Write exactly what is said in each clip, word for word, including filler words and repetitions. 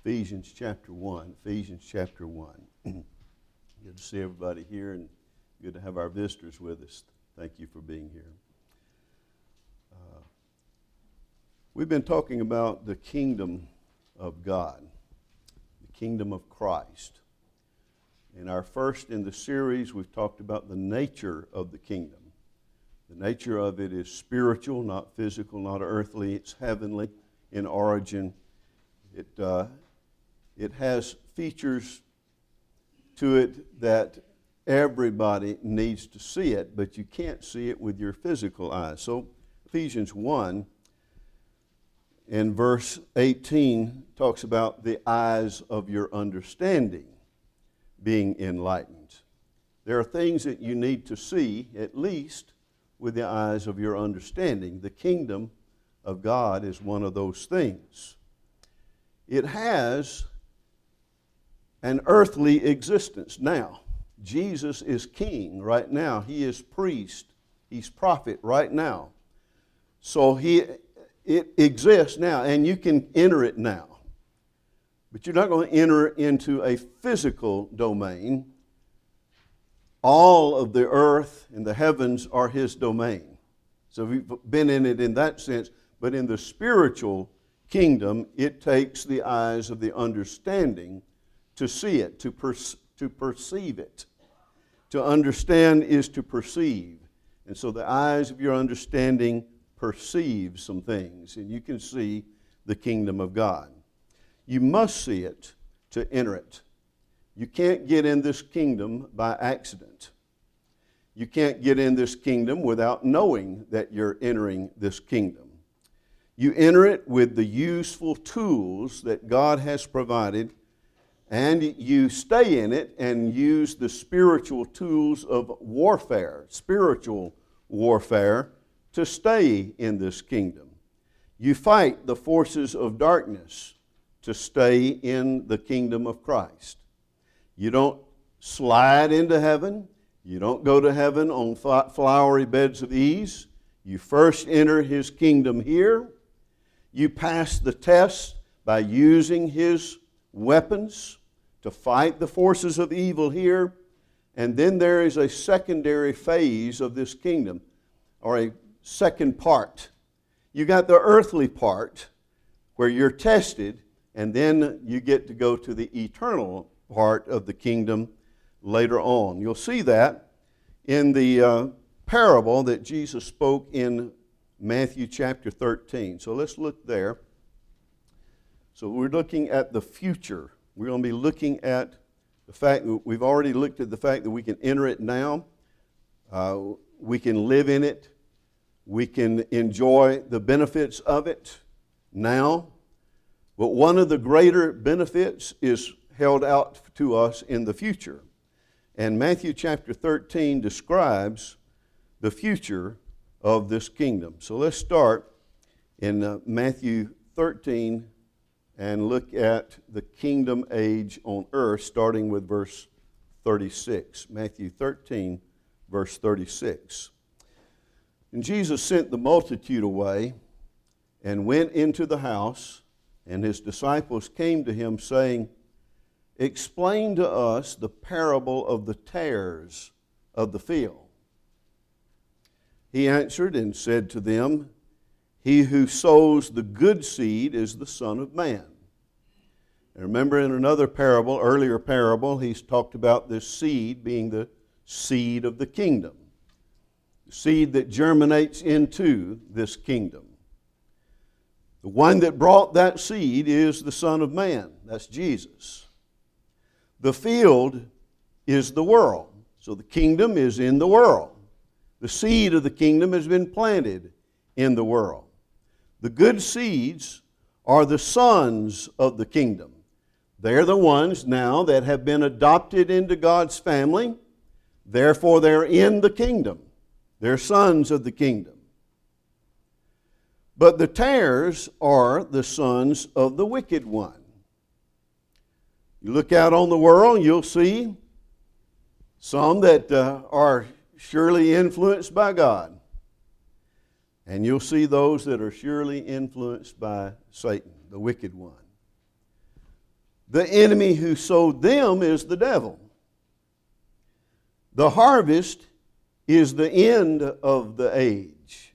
Ephesians chapter one. Ephesians chapter one. Good to see everybody here and good to have our visitors with us. Thank you for being here. Uh, we've been talking about the kingdom of God, the kingdom of Christ. In our first in the series, we've talked about the nature of the kingdom. The nature of it is spiritual, not physical, not earthly. It's heavenly in origin. It, uh, it has features to it that everybody needs to see it, but you can't see it with your physical eyes. So Ephesians one in verse eighteen talks about the eyes of your understanding being enlightened. There are things that you need to see, at least, with the eyes of your understanding. The kingdom of God is one of those things. It has an earthly existence now. Jesus is king right now. He is priest. He's prophet right now. So he, it exists now, and you can enter it now. But you're not going to enter into a physical domain. All of the earth and the heavens are His domain. So we've been in it in that sense. But in the spiritual kingdom, it takes the eyes of the understanding to see it, to, per- to perceive it. To understand is to perceive. And so the eyes of your understanding perceive some things. And you can see the kingdom of God. You must see it to enter it. You can't get in this kingdom by accident. You can't get in this kingdom without knowing that you're entering this kingdom. You enter it with the useful tools that God has provided, and you stay in it and use the spiritual tools of warfare, spiritual warfare, to stay in this kingdom. You fight the forces of darkness to stay in the kingdom of Christ. You don't slide into heaven. You don't go to heaven on flowery beds of ease. You first enter His kingdom here. You pass the test by using His weapons to fight the forces of evil here. And then there is a secondary phase of this kingdom, or a second part. You got the earthly part where you're tested, and then you get to go to the eternal part of the kingdom later on. You'll see that in the uh, parable that Jesus spoke in Matthew chapter thirteen. So let's look there. So we're looking at the future. We're going to be looking at the fact that we've already looked at the fact that we can enter it now. Uh, we can live in it. We can enjoy the benefits of it now. But one of the greater benefits is held out to us in the future. And Matthew chapter thirteen describes the future of this kingdom. So let's start in uh, Matthew thirteen and look at the kingdom age on earth, starting with verse thirty-six. Matthew thirteen, verse thirty-six. And Jesus sent the multitude away and went into the house, and His disciples came to Him, saying, "Explain to us the parable of the tares of the field." He answered and said to them, "He who sows the good seed is the Son of Man." And remember, in another parable, earlier parable, He's talked about this seed being the seed of the kingdom, the seed that germinates into this kingdom. The one that brought that seed is the Son of Man. That's Jesus. The field is the world. So the kingdom is in the world. The seed of the kingdom has been planted in the world. The good seeds are the sons of the kingdom. They're the ones now that have been adopted into God's family. Therefore, they're in the kingdom. They're sons of the kingdom. But the tares are the sons of the wicked one. You look out on the world, you'll see some that uh, are surely influenced by God. And you'll see those that are surely influenced by Satan, the wicked one. The enemy who sowed them is the devil. The harvest is the end of the age.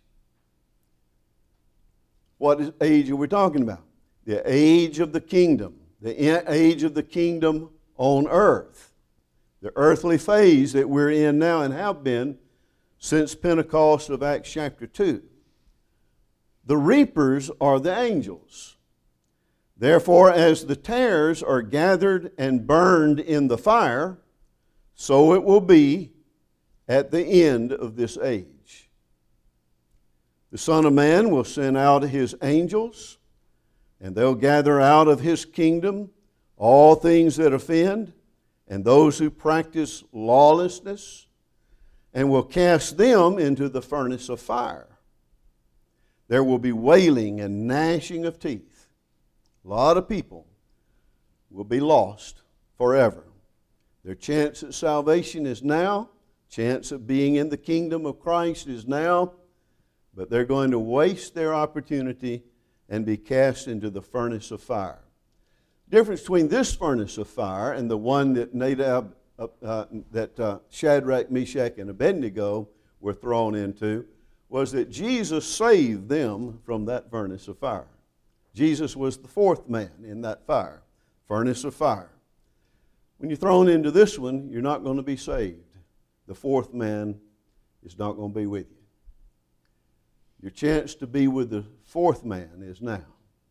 What age are we talking about? The age of the kingdom. The age of the kingdom on earth. The earthly phase that we're in now and have been since Pentecost of Acts chapter two. The reapers are the angels. Therefore, as the tares are gathered and burned in the fire, so it will be at the end of this age. The Son of Man will send out His angels, and they'll gather out of His kingdom all things that offend, and those who practice lawlessness, and will cast them into the furnace of fire. There will be wailing and gnashing of teeth. A lot of people will be lost forever. Their chance at salvation is now. Chance of being in the kingdom of Christ is now. But they're going to waste their opportunity and be cast into the furnace of fire. The difference between this furnace of fire and the one that Nadab, uh, uh, that uh, Shadrach, Meshach, and Abednego were thrown into was that Jesus saved them from that furnace of fire. Jesus was the fourth man in that fire, furnace of fire. When you're thrown into this one, you're not going to be saved. The fourth man is not going to be with you. Your chance to be with the fourth man is now.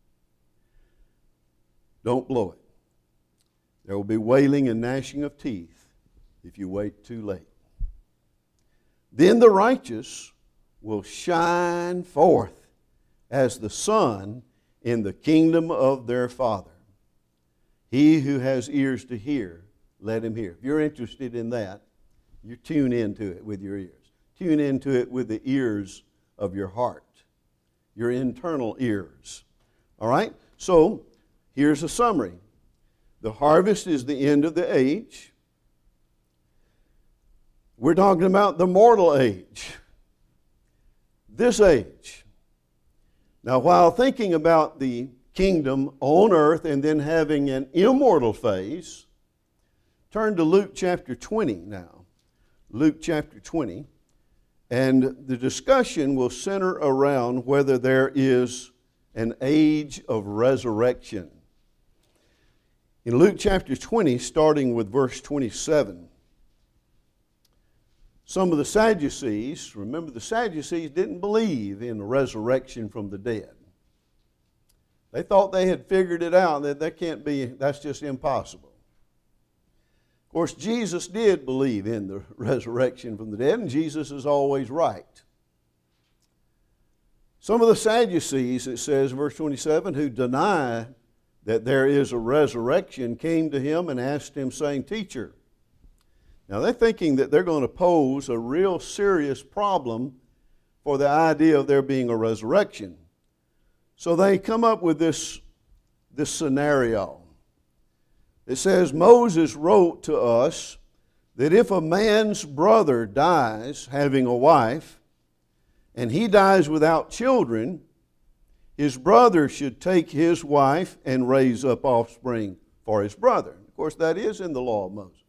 Don't blow it. There will be wailing and gnashing of teeth if you wait too late. Then the righteous will shine forth as the sun in the kingdom of their Father. He who has ears to hear, let him hear. If you're interested in that, you tune into it with your ears. Tune into it with the ears of your heart, your internal ears. All right? So, here's a summary. The harvest is the end of the age. We're talking about the mortal age. This age. Now, while thinking about the kingdom on earth and then having an immortal phase, turn to Luke chapter twenty now. Luke chapter twenty. And the discussion will center around whether there is an age of resurrection. In Luke chapter twenty, starting with verse twenty-seven, some of the Sadducees, remember the Sadducees didn't believe in a resurrection from the dead. They thought they had figured it out, that that can't be, that's just impossible. Of course, Jesus did believe in the resurrection from the dead, and Jesus is always right. Some of the Sadducees, it says, verse twenty-seven, who deny that there is a resurrection, came to him and asked him, saying, Teacher. Now, they're thinking that they're going to pose a real serious problem for the idea of there being a resurrection. So they come up with this, this scenario. It says, Moses wrote to us that if a man's brother dies having a wife, and he dies without children, his brother should take his wife and raise up offspring for his brother. Of course, that is in the law of Moses.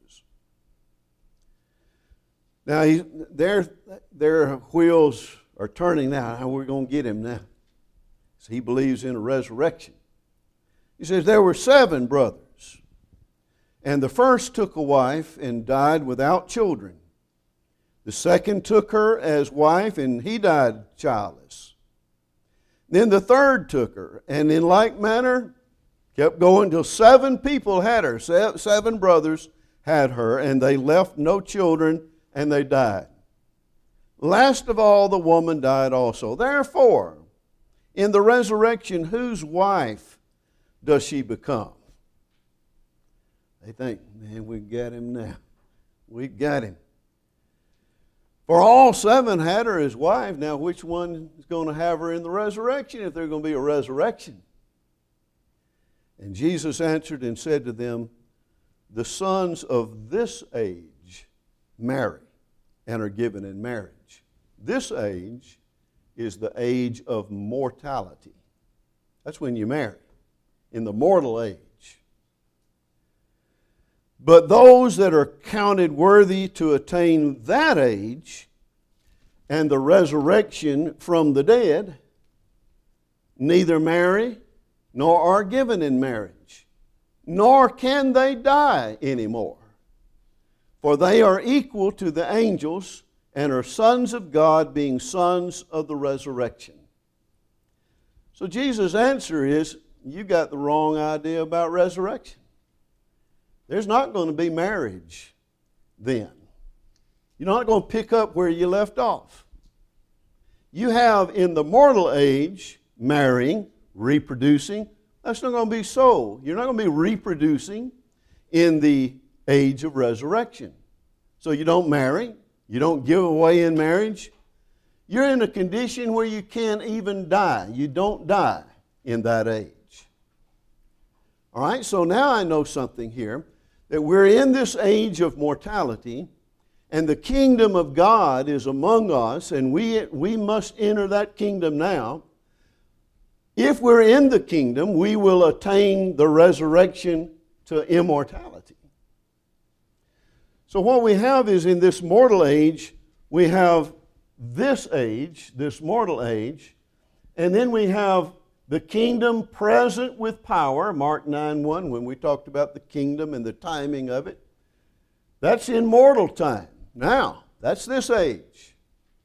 Now, he, their, their wheels are turning now. How are we going to get him now? So he believes in a resurrection. He says, there were seven brothers, and the first took a wife and died without children. The second took her as wife, and he died childless. Then the third took her, and in like manner kept going till seven people had her. Seven brothers had her, and they left no children, and they died. Last of all, the woman died also. Therefore, in the resurrection, whose wife does she become? They think, man, we got him now. We got him. For all seven had her as wife. Now, which one is going to have her in the resurrection if there's going to be a resurrection? And Jesus answered and said to them, the sons of this age marry and are given in marriage. This age is the age of mortality. That's when you marry, in the mortal age. But those that are counted worthy to attain that age and the resurrection from the dead neither marry nor are given in marriage, nor can they die anymore. For they are equal to the angels and are sons of God, being sons of the resurrection. So Jesus' answer is, you got the wrong idea about resurrection. There's not going to be marriage then. You're not going to pick up where you left off. You have in the mortal age marrying, reproducing. That's not going to be so. You're not going to be reproducing in the age of resurrection. So you don't marry. You don't give away in marriage. You're in a condition where you can't even die. You don't die in that age. All right, so now I know something here, that we're in this age of mortality, and the kingdom of God is among us, and we, we must enter that kingdom now. If we're in the kingdom, we will attain the resurrection to immortality. So what we have is in this mortal age, we have this age, this mortal age, and then we have the kingdom present with power, Mark nine one, when we talked about the kingdom and the timing of it. That's in mortal time. Now, that's this age.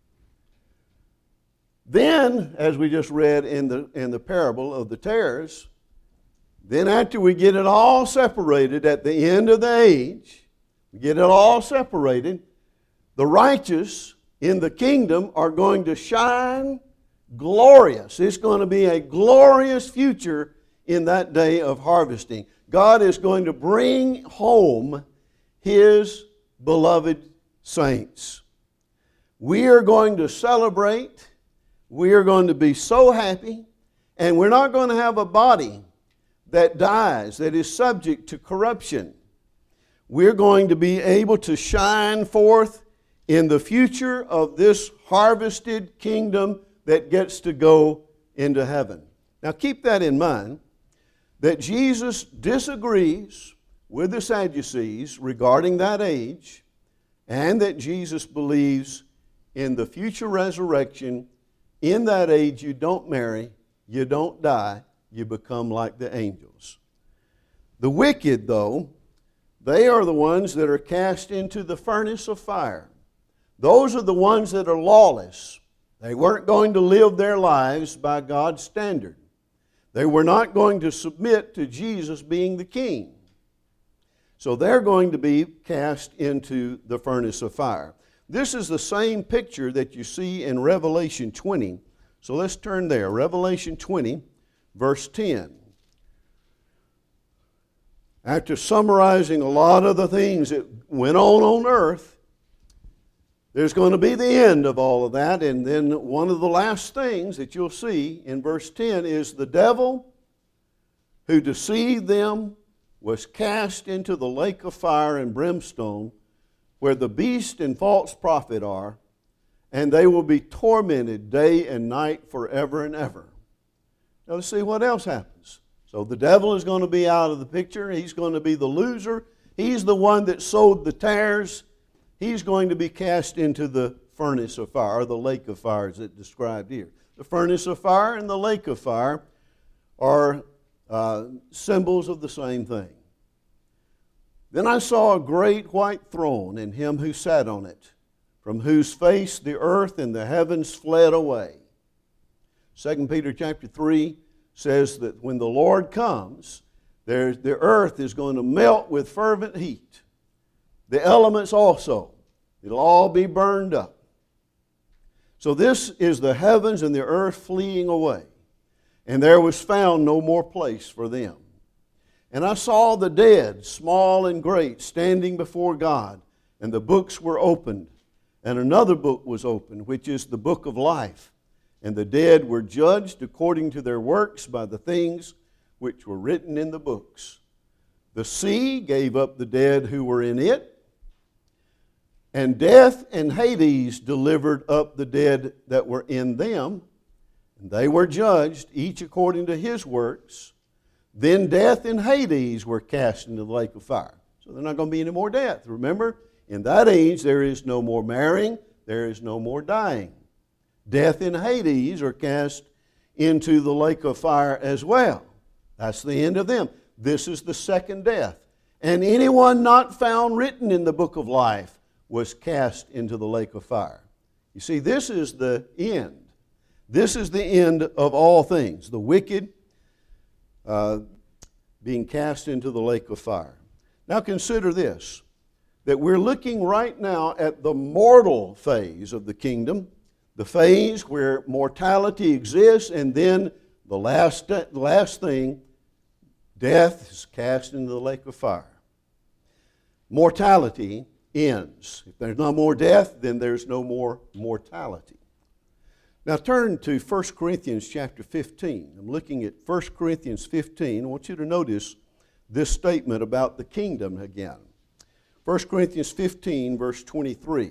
Then, as we just read in the, in the parable of the tares, then after we get it all separated at the end of the age, we get it all separated, the righteous in the kingdom are going to shine glorious. It's going to be a glorious future in that day of harvesting. God is going to bring home His beloved saints. We are going to celebrate. We are going to be so happy. And we're not going to have a body that dies, that is subject to corruption. We're going to be able to shine forth in the future of this harvested kingdom that gets to go into heaven. Now keep that in mind, that Jesus disagrees with the Sadducees regarding that age, and that Jesus believes in the future resurrection. In that age you don't marry, you don't die, you become like the angels. The wicked, though, they are the ones that are cast into the furnace of fire. Those are the ones that are lawless. They weren't going to live their lives by God's standard. They were not going to submit to Jesus being the king. So they're going to be cast into the furnace of fire. This is the same picture that you see in Revelation twenty. So let's turn there. Revelation twenty, verse ten. After summarizing a lot of the things that went on on earth, there's going to be the end of all of that. And then one of the last things that you'll see in verse ten is the devil who deceived them was cast into the lake of fire and brimstone, where the beast and false prophet are, and they will be tormented day and night forever and ever. Now let's see what else happens. So the devil is going to be out of the picture. He's going to be the loser. He's the one that sowed the tares. He's going to be cast into the furnace of fire, or the lake of fire as it's described here. The furnace of fire and the lake of fire are uh, symbols of the same thing. Then I saw a great white throne and him who sat on it, from whose face the earth and the heavens fled away. Second Peter chapter three says that when the Lord comes, there, the earth is going to melt with fervent heat. The elements also. It'll all be burned up. So this is the heavens and the earth fleeing away. And there was found no more place for them. And I saw the dead, small and great, standing before God, and the books were opened. And another book was opened, which is the book of life. And the dead were judged according to their works by the things which were written in the books. The sea gave up the dead who were in it, and death and Hades delivered up the dead that were in them. And they were judged, each according to his works. Then death and Hades were cast into the lake of fire. So there's not going to be any more death. Remember, in that age there is no more marrying, there is no more dying. Death and Hades are cast into the lake of fire as well. That's the end of them. This is the second death. And anyone not found written in the book of life was cast into the lake of fire. You see, this is the end. This is the end of all things. The wicked uh, being cast into the lake of fire. Now consider this, that we're looking right now at the mortal phase of the kingdom, the phase where mortality exists, and then the last, the last thing, death is cast into the lake of fire. Mortality ends. If there's no more death, then there's no more mortality. Now turn to First Corinthians chapter fifteen. I'm looking at First Corinthians fifteen. I want you to notice this statement about the kingdom again. First Corinthians fifteen, verse twenty-three.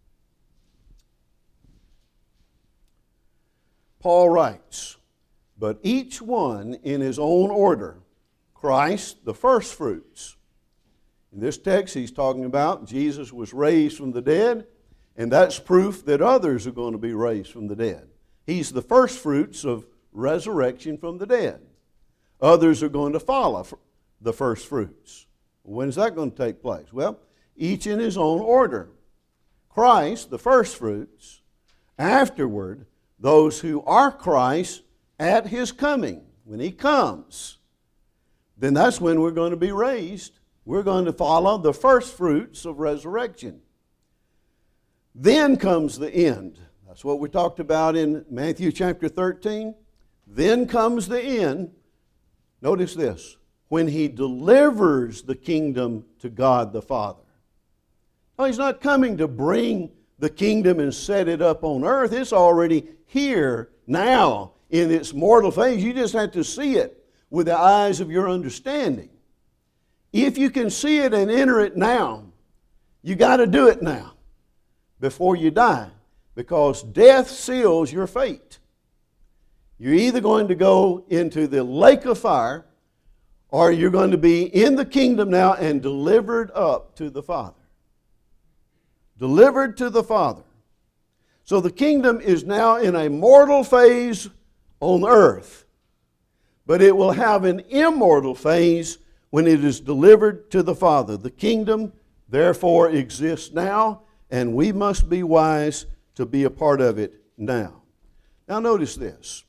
Paul writes, "But each one in his own order, Christ the firstfruits." In this text he's talking about Jesus was raised from the dead, and that's proof that others are going to be raised from the dead. He's the firstfruits of resurrection from the dead. Others are going to follow the firstfruits. When is that going to take place? Well, each in his own order. Christ, the firstfruits. Afterward, those who are Christ at His coming. When He comes, then that's when we're going to be raised. We're going to follow the firstfruits of resurrection. Then comes the end. That's what we talked about in Matthew chapter thirteen. Then comes the end. Notice this. When He delivers the kingdom to God the Father. No, He's not coming to bring the kingdom and set it up on earth. It's already here now in its mortal phase. You just have to see it with the eyes of your understanding. If you can see it and enter it now, you got to do it now before you die, because death seals your fate. You're either going to go into the lake of fire, or you're going to be in the kingdom now and delivered up to the Father. Delivered to the Father. So the kingdom is now in a mortal phase on earth, but it will have an immortal phase when it is delivered to the Father. The kingdom, therefore, exists now, and we must be wise to be a part of it now. Now notice this.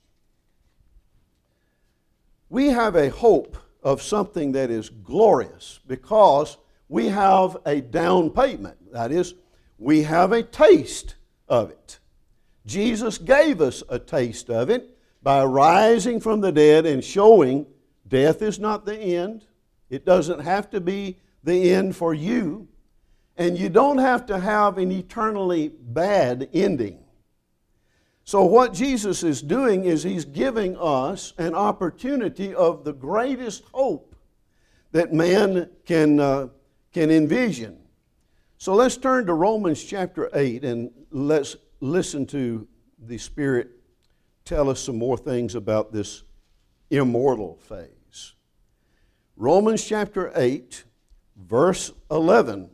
We have a hope of something that is glorious because we have a down payment. That is, we have a taste of it. Jesus gave us a taste of it by rising from the dead and showing death is not the end. It doesn't have to be the end for you. And you don't have to have an eternally bad ending. So what Jesus is doing is He's giving us an opportunity of the greatest hope that man can, uh, can envision. So let's turn to Romans chapter eight and let's listen to the Spirit tell us some more things about this immortal phase. Romans chapter eight, verse eleven.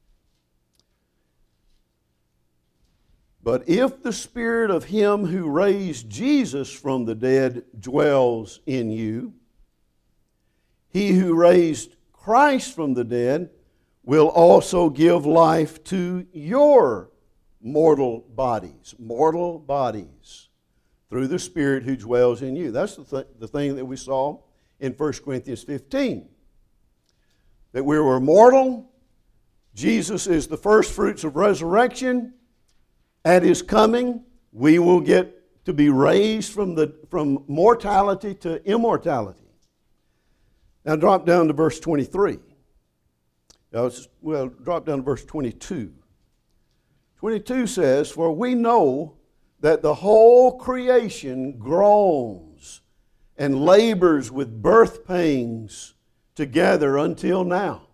But if the Spirit of Him who raised Jesus from the dead dwells in you, He who raised Christ from the dead will also give life to your mortal bodies, mortal bodies, through the Spirit who dwells in you. That's the, th- the thing that we saw in First Corinthians fifteen. That we were mortal. Jesus is the first fruits of resurrection. At His coming, we will get to be raised from, the, from mortality to immortality. Now drop down to verse twenty-three. Well, drop down to verse twenty-two. twenty-two says, "For we know that the whole creation groans and labors with birth pangs together until now."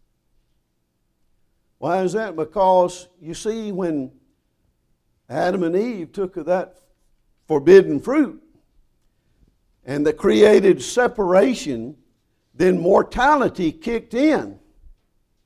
Why is that? Because, you see, when Adam and Eve took of that forbidden fruit and that created separation, then mortality kicked in.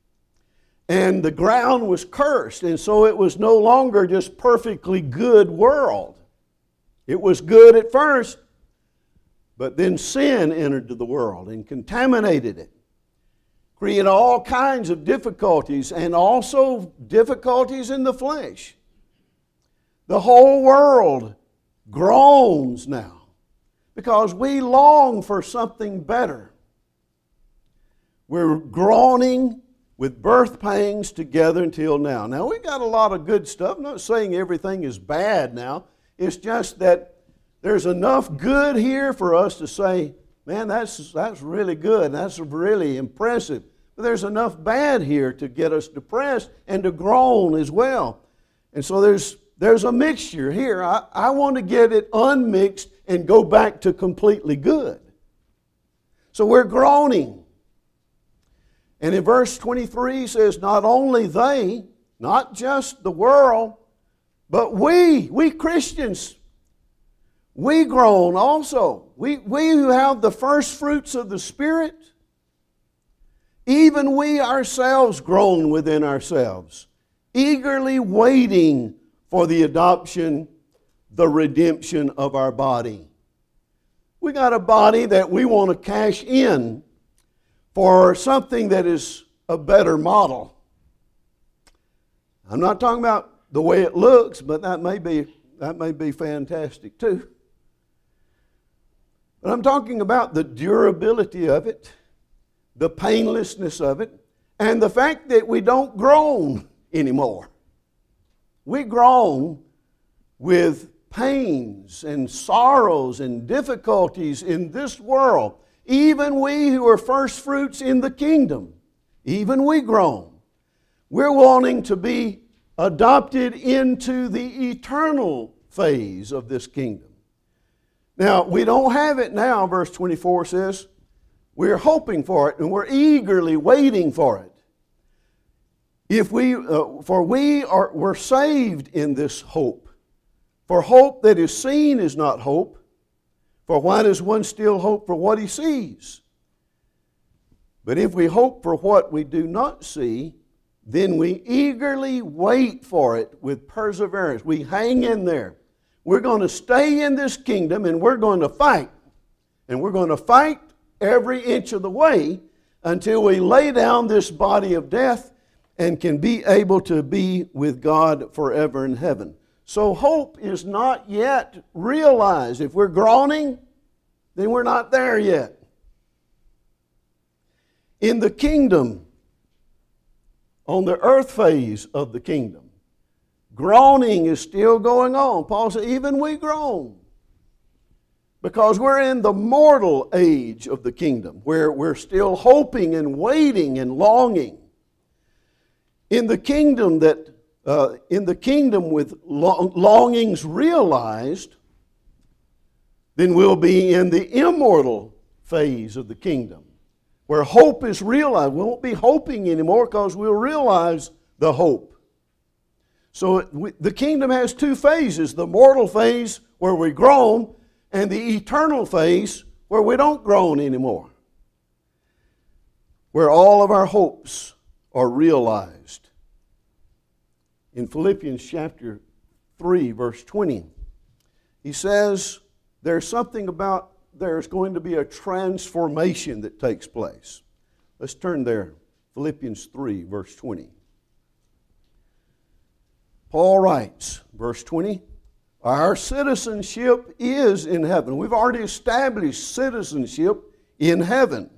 And the ground was cursed, and so it was no longer just perfectly good world. It was good at first, but then sin entered the world and contaminated it, created all kinds of difficulties, and also difficulties in the flesh. The whole world groans now because we long for something better. We're groaning with birth pangs together until now. Now, we've got a lot of good stuff. I'm not saying everything is bad now. It's just that there's enough good here for us to say, man, that's, that's really good. That's really impressive. But there's enough bad here to get us depressed and to groan as well. And so there's, there's a mixture here. I, I want to get it unmixed and go back to completely good. So we're groaning. And in verse twenty-three says, not only they, not just the world, but we, we Christians, we groan also. We, we who have the first fruits of the Spirit, even we ourselves groan within ourselves, eagerly waiting for the adoption, the redemption of our body. We got a body that we want to cash in for something that is a better model. I'm not talking about the way it looks, but that may be, that may be fantastic too. But I'm talking about the durability of it, the painlessness of it, and the fact that we don't groan anymore. We groan with pains and sorrows and difficulties in this world. Even we who are first fruits in the kingdom, even we groan. We're wanting to be adopted into the eternal phase of this kingdom. Now, we don't have it now, verse twenty-four says. We're hoping for it and we're eagerly waiting for it. If we, uh, for we are we're saved in this hope. For hope that is seen is not hope. For why does one still hope for what he sees? But if we hope for what we do not see, then we eagerly wait for it with perseverance. We hang in there. We're going to stay in this kingdom and we're going to fight. And we're going to fight every inch of the way until we lay down this body of death and can be able to be with God forever in heaven. So hope is not yet realized. If we're groaning, then we're not there yet. In the kingdom, on the earth phase of the kingdom, groaning is still going on. Paul said, even we groan. Because we're in the mortal age of the kingdom, where we're still hoping and waiting and longing. In the kingdom that Uh, in the kingdom with long, longings realized, then we'll be in the immortal phase of the kingdom, where hope is realized. We won't be hoping anymore because we'll realize the hope. So it, we, the kingdom has two phases, the mortal phase where we groan, and the eternal phase where we don't groan anymore, where all of our hopes are realized. In Philippians chapter three, verse twenty, he says there's something about there's going to be a transformation that takes place. Let's turn there. Philippians three, verse twenty. Paul writes, verse twenty, our citizenship is in heaven. We've already established citizenship in heaven,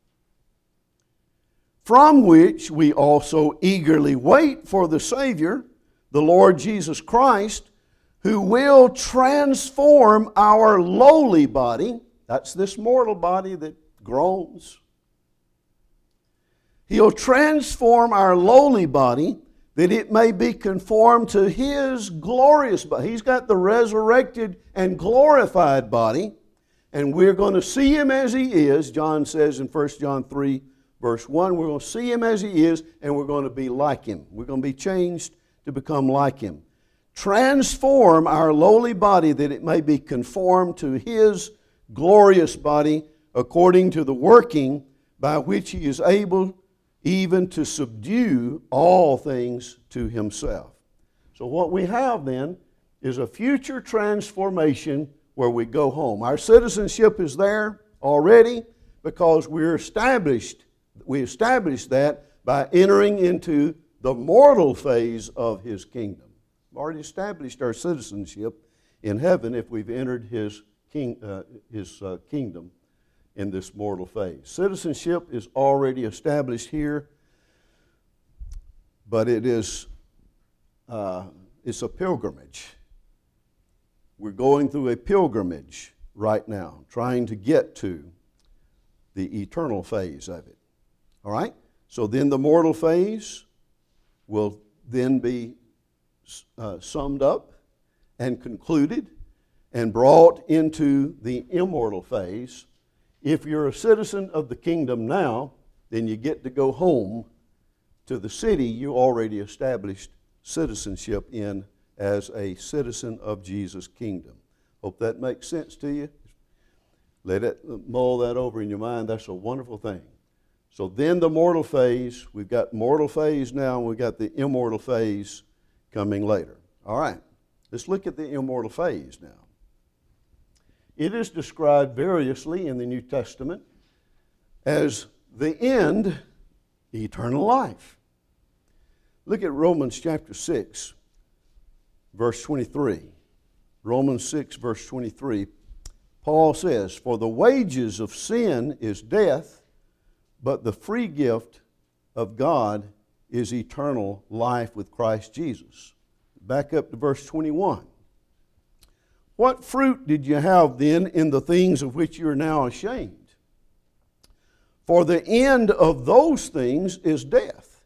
from which we also eagerly wait for the Savior, the Lord Jesus Christ, who will transform our lowly body. That's this mortal body that groans. He'll transform our lowly body that it may be conformed to His glorious body. He's got the resurrected and glorified body, and we're going to see Him as He is. John says in First John three, verse one, we're going to see Him as He is, and we're going to be like Him. We're going to be changed to become like Him. Transform our lowly body that it may be conformed to His glorious body according to the working by which He is able even to subdue all things to himself. So what we have then is a future transformation where we go home. Our citizenship is there already because we're established, we established that by entering into the mortal phase of his kingdom. We've already established our citizenship in heaven if we've entered his, king, uh, his uh, kingdom in this mortal phase. Citizenship is already established here, but it is uh, it's a pilgrimage. We're going through a pilgrimage right now, trying to get to the eternal phase of it. All right? So then the mortal phase will then be uh, summed up and concluded and brought into the immortal phase. If you're a citizen of the kingdom now, then you get to go home to the city you already established citizenship in as a citizen of Jesus' kingdom. Hope that makes sense to you. Let it mull that over in your mind. That's a wonderful thing. So then the mortal phase, we've got mortal phase now, and we've got the immortal phase coming later. All right, let's look at the immortal phase now. It is described variously in the New Testament as the end, eternal life. Look at Romans chapter six, verse twenty-three. Romans six, verse twenty-three. Paul says, "For the wages of sin is death, but the free gift of God is eternal life with Christ Jesus." Back up to verse twenty-one. "What fruit did you have then in the things of which you are now ashamed? For the end of those things is death.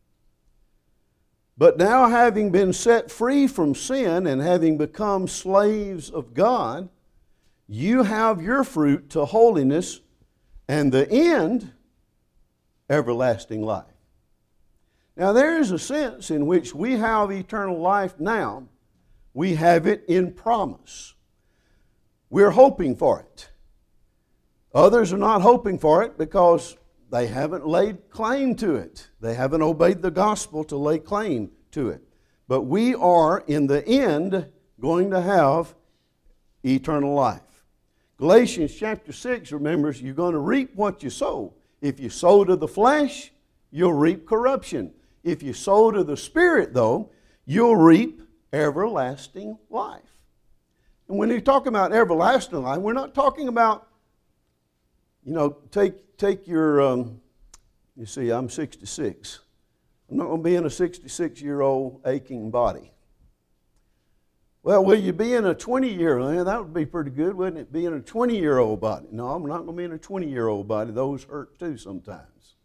But now having been set free from sin and having become slaves of God, you have your fruit to holiness, and the end, everlasting life." Now there is a sense in which we have eternal life now. We have it in promise. We're hoping for it. Others are not hoping for it because they haven't laid claim to it. They haven't obeyed the gospel to lay claim to it. But we are, in the end, going to have eternal life. Galatians chapter six remembers you're going to reap what you sow. If you sow to the flesh, you'll reap corruption. If you sow to the Spirit, though, you'll reap everlasting life. And when you talk about everlasting life, we're not talking about, you know, take take your, um, you see, I'm sixty-six. I'm not going to be in a sixty-six-year-old aching body. Well, will you be in a twenty-year-old? Yeah, that would be pretty good, wouldn't it? Be in a twenty-year-old body. No, I'm not going to be in a twenty-year-old body. Those hurt too sometimes.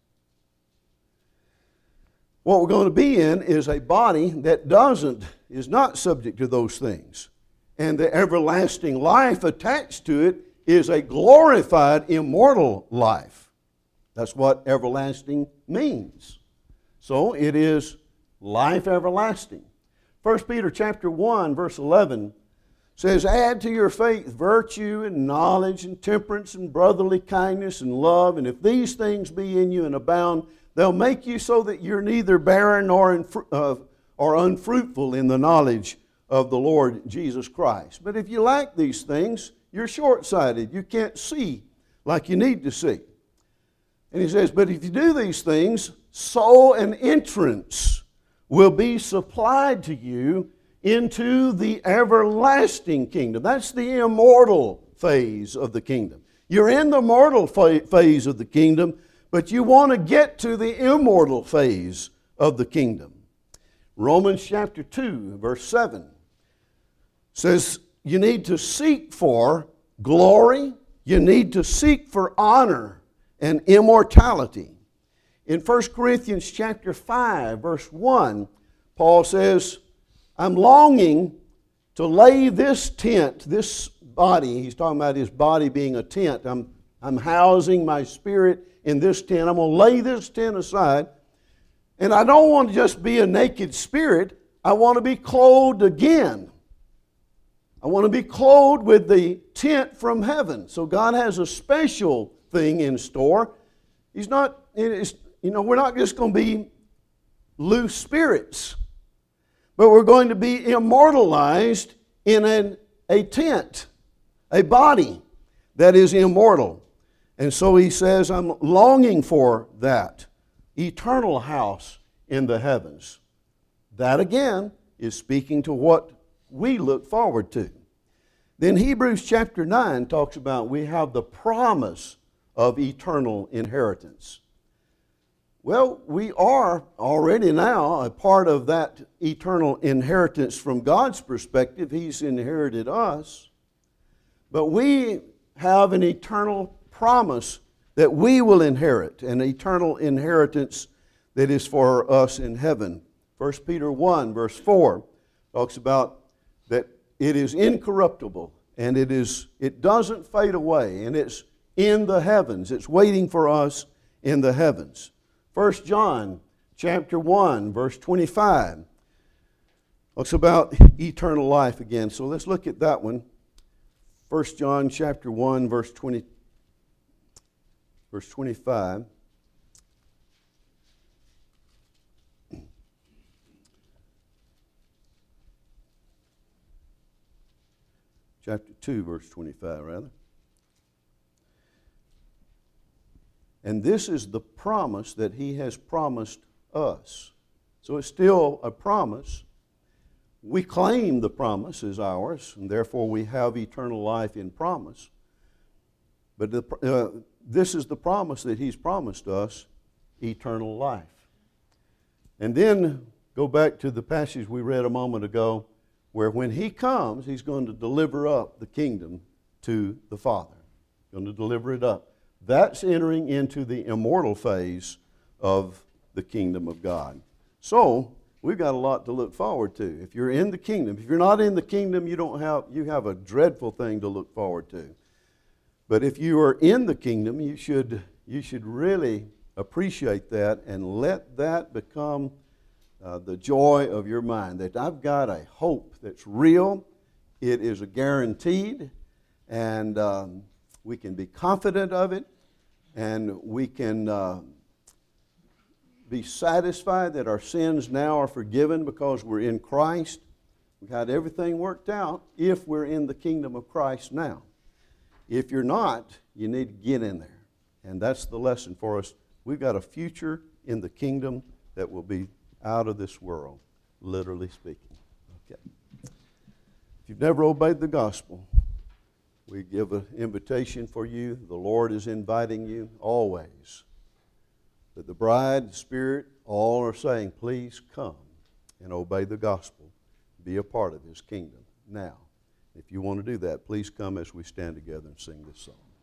What we're going to be in is a body that doesn't, is not subject to those things. And the everlasting life attached to it is a glorified, immortal life. That's what everlasting means. So it is life everlasting. First Peter chapter one, verse eleven says, "Add to your faith virtue and knowledge and temperance and brotherly kindness and love, and if these things be in you and abound, they'll make you so that you're neither barren nor infru- uh, or unfruitful in the knowledge of the Lord Jesus Christ." But if you lack these things, you're short-sighted. You can't see like you need to see. And he says, but if you do these things, so an entrance will be supplied to you into the everlasting kingdom. That's the immortal phase of the kingdom. You're in the mortal phase of the kingdom, but you want to get to the immortal phase of the kingdom. Romans chapter two, verse seven says you need to seek for glory, you need to seek for honor and immortality. In First Corinthians chapter five, verse one, Paul says, "I'm longing to lay this tent, this body," he's talking about his body being a tent. I'm, I'm housing my spirit in this tent. I'm going to lay this tent aside. And I don't want to just be a naked spirit. I want to be clothed again. I want to be clothed with the tent from heaven. So God has a special thing in store. He's not, it's, you know, we're not just going to be loose spirits, but we're going to be immortalized in an, a tent, a body that is immortal. And so he says, I'm longing for that eternal house in the heavens. That again is speaking to what we look forward to. Then Hebrews chapter nine talks about we have the promise of eternal inheritance. Well, we are already now a part of that eternal inheritance from God's perspective. He's inherited us. But we have an eternal promise that we will inherit, an eternal inheritance that is for us in heaven. First Peter one, verse four, talks about that it is incorruptible and it is it doesn't fade away, and it's in the heavens. It's waiting for us in the heavens. First John chapter one, verse twenty-five, talks about eternal life again. So let's look at that one. First John chapter one, verse twenty, verse twenty-five. Chapter two, verse twenty-five, rather. And this is the promise that he has promised us. So it's still a promise. We claim the promise as ours, and therefore we have eternal life in promise. But the, uh, this is the promise that he's promised us, eternal life. And then go back to the passage we read a moment ago, where when he comes, he's going to deliver up the kingdom to the Father. Going to deliver it up. That's entering into the immortal phase of the kingdom of God. So, we've got a lot to look forward to. If you're in the kingdom, if you're not in the kingdom, you don't have you have a dreadful thing to look forward to. But if you are in the kingdom, you should you should really appreciate that and let that become uh, the joy of your mind. That I've got a hope that's real. It is a guaranteed, and um, we can be confident of it, and we can uh, be satisfied that our sins now are forgiven because we're in Christ. We've got everything worked out if we're in the kingdom of Christ now. If you're not, you need to get in there. And that's the lesson for us. We've got a future in the kingdom that will be out of this world, literally speaking. Okay. If you've never obeyed the gospel, we give an invitation for you. The Lord is inviting you always. But the bride, the Spirit, all are saying, please come and obey the gospel. Be a part of His kingdom now. If you want to do that, please come as we stand together and sing this song.